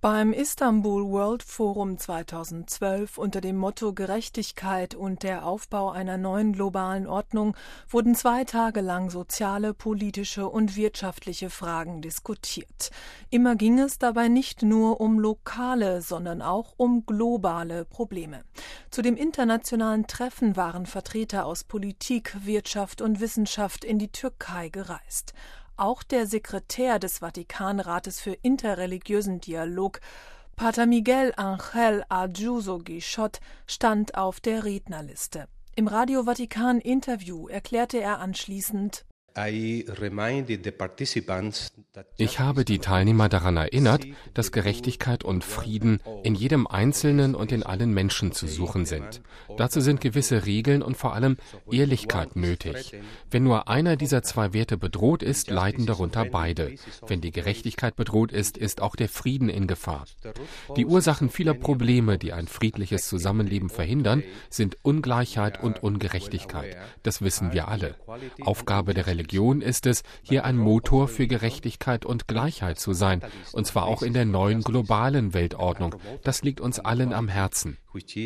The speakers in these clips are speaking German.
Beim Istanbul World Forum 2012 unter dem Motto Gerechtigkeit und der Aufbau einer neuen globalen Ordnung wurden 2 Tage lang soziale, politische und wirtschaftliche Fragen diskutiert. Immer ging es dabei nicht nur um lokale, sondern auch um globale Probleme. Zu dem internationalen Treffen waren Vertreter aus Politik, Wirtschaft und Wissenschaft in die Türkei gereist. Auch der Sekretär des Vatikanrates für interreligiösen Dialog, Pater Miguel Ángel Ayuso Guichot, stand auf der Rednerliste. Im Radio Vatikan Interview erklärte er anschließend: Ich habe die Teilnehmer daran erinnert, dass Gerechtigkeit und Frieden in jedem Einzelnen und in allen Menschen zu suchen sind. Dazu sind gewisse Regeln und vor allem Ehrlichkeit nötig. Wenn nur einer dieser 2 Werte bedroht ist, leiden darunter beide. Wenn die Gerechtigkeit bedroht ist, ist auch der Frieden in Gefahr. Die Ursachen vieler Probleme, die ein friedliches Zusammenleben verhindern, sind Ungleichheit und Ungerechtigkeit. Das wissen wir alle. Aufgabe der Religion ist es, hier ein Motor für Gerechtigkeit und Gleichheit zu sein, und zwar auch in der neuen globalen Weltordnung. Das liegt uns allen am Herzen.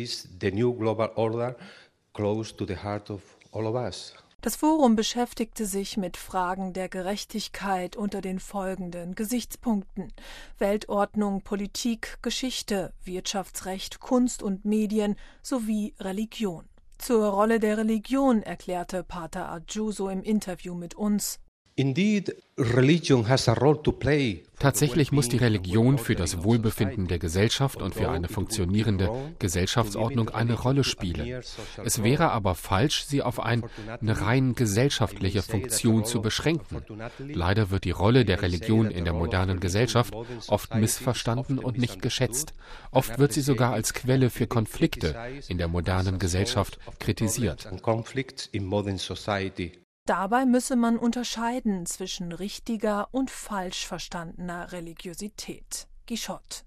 Das Forum beschäftigte sich mit Fragen der Gerechtigkeit unter den folgenden Gesichtspunkten: Weltordnung, Politik, Geschichte, Wirtschaftsrecht, Kunst und Medien sowie Religion. Zur Rolle der Religion erklärte Pater Ayuso im Interview mit uns: Tatsächlich muss die Religion für das Wohlbefinden der Gesellschaft und für eine funktionierende Gesellschaftsordnung eine Rolle spielen. Es wäre aber falsch, sie auf eine rein gesellschaftliche Funktion zu beschränken. Leider wird die Rolle der Religion in der modernen Gesellschaft oft missverstanden und nicht geschätzt. Oft wird sie sogar als Quelle für Konflikte in der modernen Gesellschaft kritisiert. Dabei müsse man unterscheiden zwischen richtiger und falsch verstandener Religiosität. Guichot.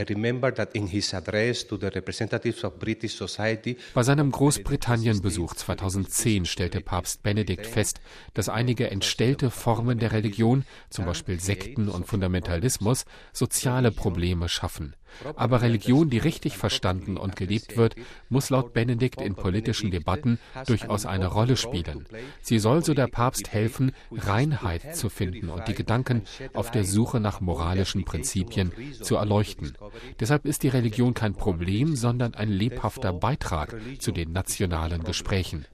Bei seinem Großbritannien-Besuch 2010 stellte Papst Benedikt fest, dass einige entstellte Formen der Religion, zum Beispiel Sekten und Fundamentalismus, soziale Probleme schaffen. Aber Religion, die richtig verstanden und gelebt wird, muss laut Benedikt in politischen Debatten durchaus eine Rolle spielen. Sie soll, so der Papst, helfen, Reinheit zu finden und die Gedanken auf der Suche nach moralischen Prinzipien zu erleuchten. Deshalb ist die Religion kein Problem, sondern ein lebhafter Beitrag zu den nationalen Gesprächen.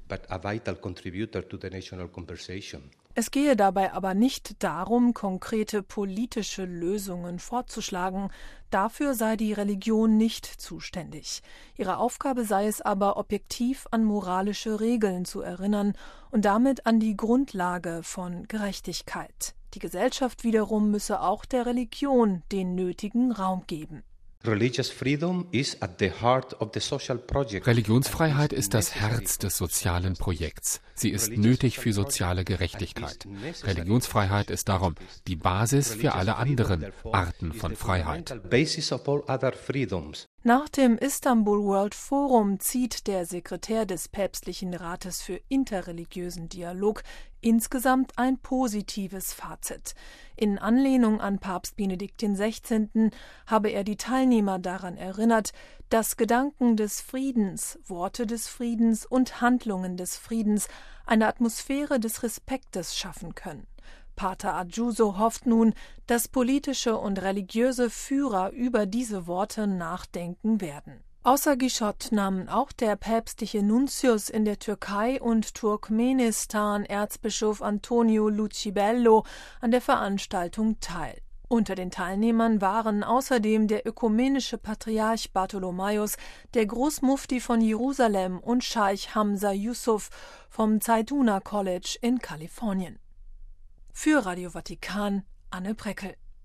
Es gehe dabei aber nicht darum, konkrete politische Lösungen vorzuschlagen. Dafür sei die Religion nicht zuständig. Ihre Aufgabe sei es aber, objektiv an moralische Regeln zu erinnern und damit an die Grundlage von Gerechtigkeit. Die Gesellschaft wiederum müsse auch der Religion den nötigen Raum geben. Religionsfreiheit ist das Herz des sozialen Projekts. Sie ist nötig für soziale Gerechtigkeit. Religionsfreiheit ist darum die Basis für alle anderen Arten von Freiheit. Nach dem Istanbul World Forum zieht der Sekretär des Päpstlichen Rates für interreligiösen Dialog insgesamt ein positives Fazit. In Anlehnung an Papst Benedikt XVI. Habe er die Teilnehmer daran erinnert, dass Gedanken des Friedens, Worte des Friedens und Handlungen des Friedens eine Atmosphäre des Respektes schaffen können. Pater Ayuso hofft nun, dass politische und religiöse Führer über diese Worte nachdenken werden. Außer Guichot nahmen auch der päpstliche Nuntius in der Türkei und Turkmenistan, Erzbischof Antonio Lucibello, an der Veranstaltung teil. Unter den Teilnehmern waren außerdem der ökumenische Patriarch Bartholomäus, der Großmufti von Jerusalem und Scheich Hamza Yusuf vom Zaytuna College in Kalifornien. Für Radio Vatikan, Anne Breckel.